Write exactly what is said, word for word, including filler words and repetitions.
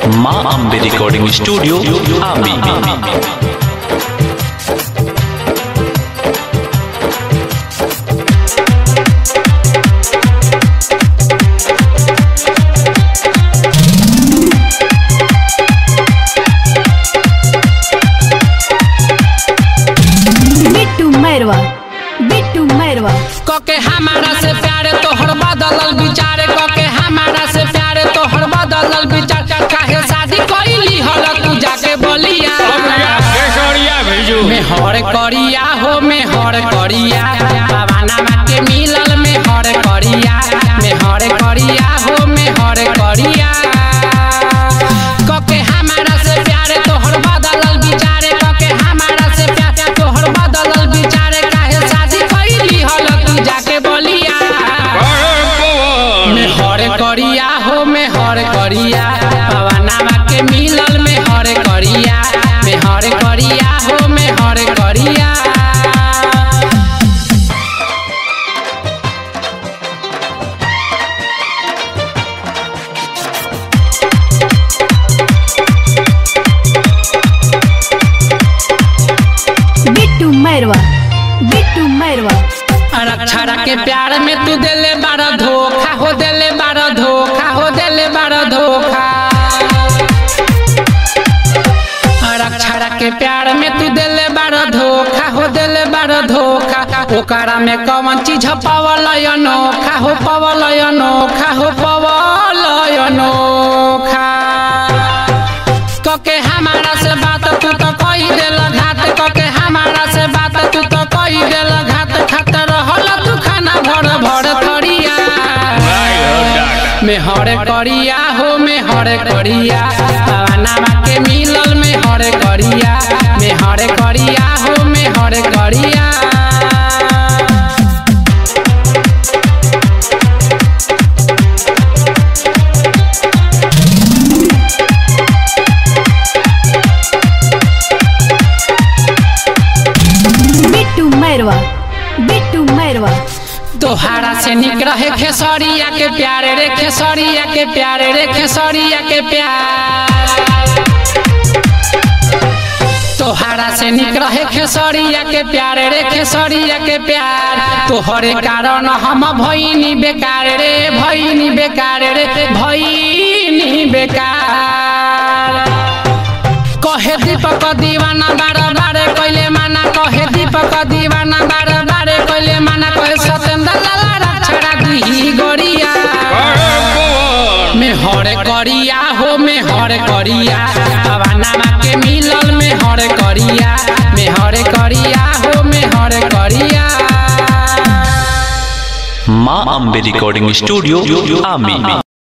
माँ Ambe recording studio आमी। बिट्टू मैरवा बिट्टू मैरवा कोके हमारा से प्यारे तोहर बदलल विचार कोके हमारा से प्यारे तोहर बदलल विचार काहे शादी कइली हल तू जाके बोलिया में हर करिया हो में हर करिया बाबाना के मिलल में हर करिया में हर करिया हो में हर करिया कोके हमारा से प्यारे तोहर बदलल विचार कोके हमारा से प्यारे तोहर बदलल विचार काहे शादी कइली हल तू जाके बोलिया में हर करिया हो में हर करिया बाबाना के मिलल में हर करिया में हर करिया हो में हर करिया बिट्टू मैरवा बिट्टू मैरवा अक्षरा के प्यार में तू दिले बारा धोखा हो दिले बारा धोखा हो दिले बारा धोखा अक्षरा के प्यार में तू दिले बारा धोखा हो दिले बारा धोखा ओकरा में कौन चीज पावल अनोखा हो पावल अनोखा हो पावल अनोखा कके हमारा से बात तू तो कही देल घात कके हमारा से बात तू तो कही देल घात खात रहल तू खाना भर भर थरिया में हर करिया हो में हर करिया बाबाना के मिलल में हर करिया में हर करिया हो में हर करिया बिट्टू मैरवा बिट्टू मैरवा तोहारा से निक रहे खेसरिया के प्यारे रे खेसरिया के प्यारे रे खेसरिया के प्यार तोहारा से निक रहे खेसरिया के प्यारे रे खेसरिया के प्यार तोहरे कारण हम भईनी बेकार रे भईनी बेकार रे भईनी बेकार कहे दीपक दीवाना बार बार कइले माना कहे दीपक दीवाना बार बार कइले माना कहे सतेंद्र लाला छड़ा दी गोरिया में हर करिया हो में हर करिया बाबाना के मिलल में हर करिया में हर करिया हो में हर करिया माँ अम्बे रिकॉर्डिंग स्टूडियो आमी।